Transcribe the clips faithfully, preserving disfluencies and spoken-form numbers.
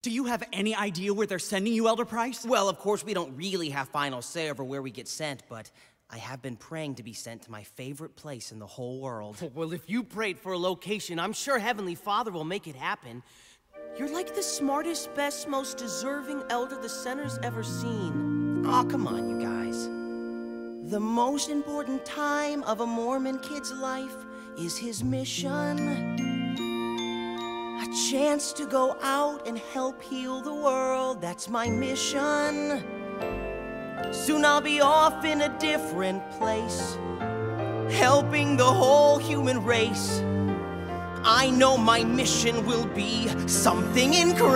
Do you have any idea where they're sending you, Elder Price? Well, of course, we don't really have final say over where we get sent, but I have been praying to be sent to my favorite place in the whole world. Well, if you prayed for a location, I'm sure Heavenly Father will make it happen. You're like the smartest, best, most deserving elder the center's ever seen. Aw, oh, come on, you guys. The most important time of a Mormon kid's life is his mission. A chance to go out and help heal the world, that's my mission. Soon I'll be off in a different place, helping the whole human race. I know my mission will be something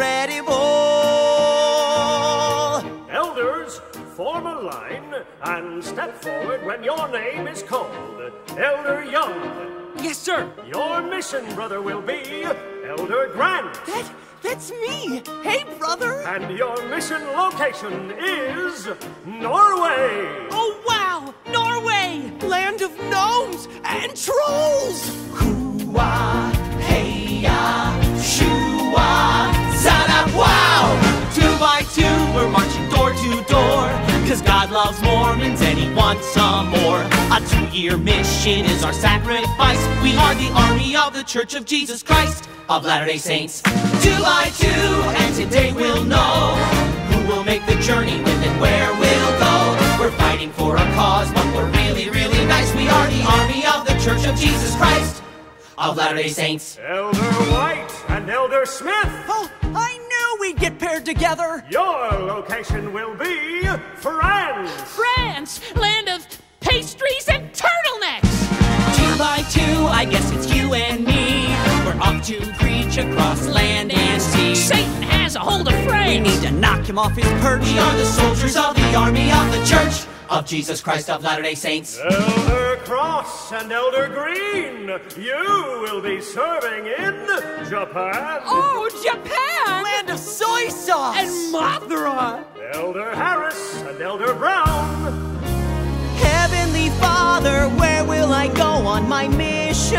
incredible. Elders, form a line and step forward when your name is called. Elder Young. Yes, sir. Your mission, brother, will be Elder Grant. That, that's me. Hey, brother. And your mission location is Norway. Oh, wow. Norway. Land of gnomes and trolls. Hoo-wah, hey-ya, shoo-wah, zada, wow. Two by two, we're marching door to door, cause God loves Mormons and he wants some more. A two-year mission is our sacrifice. We are the army of the Church of Jesus Christ of Latter-day Saints. Two by two, and today we'll know who will make the journey, when and where we'll go. We're fighting for a cause, but we're really, really nice. We are the army of the Church of Jesus Christ of Latter-day Saints. Elder White and Elder Smith. Oh, I knew we'd get paired together. Your location will be France. France, land of pastries and turtlenecks. Two by two, I guess it's you and me. We're off to preach across land and sea. Satan has a hold of We France. need to knock him off his perch. We are the soldiers of the army of the Church of Jesus Christ of Latter-day Saints. Elder Cross and Elder Green, you will be serving in Japan. Oh, Japan! Land of soy sauce. And Mothra! Elder Harris and Elder Brown. Heavenly Father, where will I go on my mission?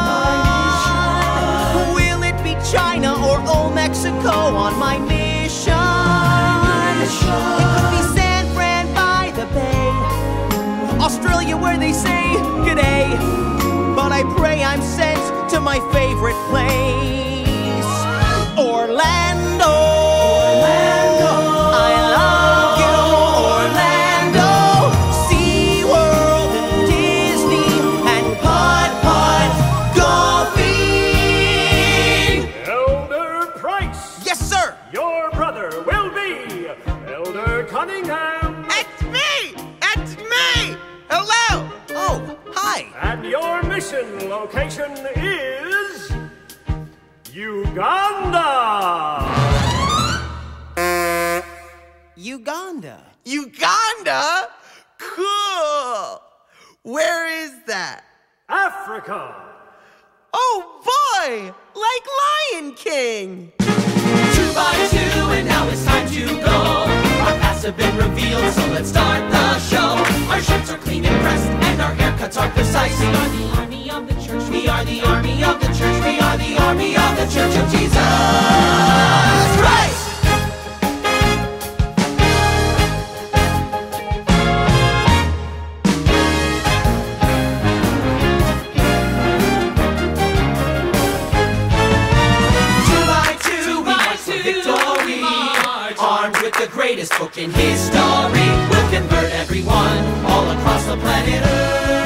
Will it be China or old Mexico on my mission? It could be San Fran by the Bay, Australia where they say g'day. But I pray I'm sent to my favorite place, Orlando. Cunningham. It's me! It's me! Hello! Oh, hi! And your mission location is Uganda. Uganda. Uganda? Cool! Where is that? Africa. Oh boy! Like Lion King! Two by two, and now it's time to go. Our paths have been revealed, so let's start the show. Our shirts are clean and pressed, and our haircuts are precise. We are the army of the Church. We are the army of the Church. We are the army of the Church of Jesus Christ. The greatest book in history will convert everyone all across the planet Earth.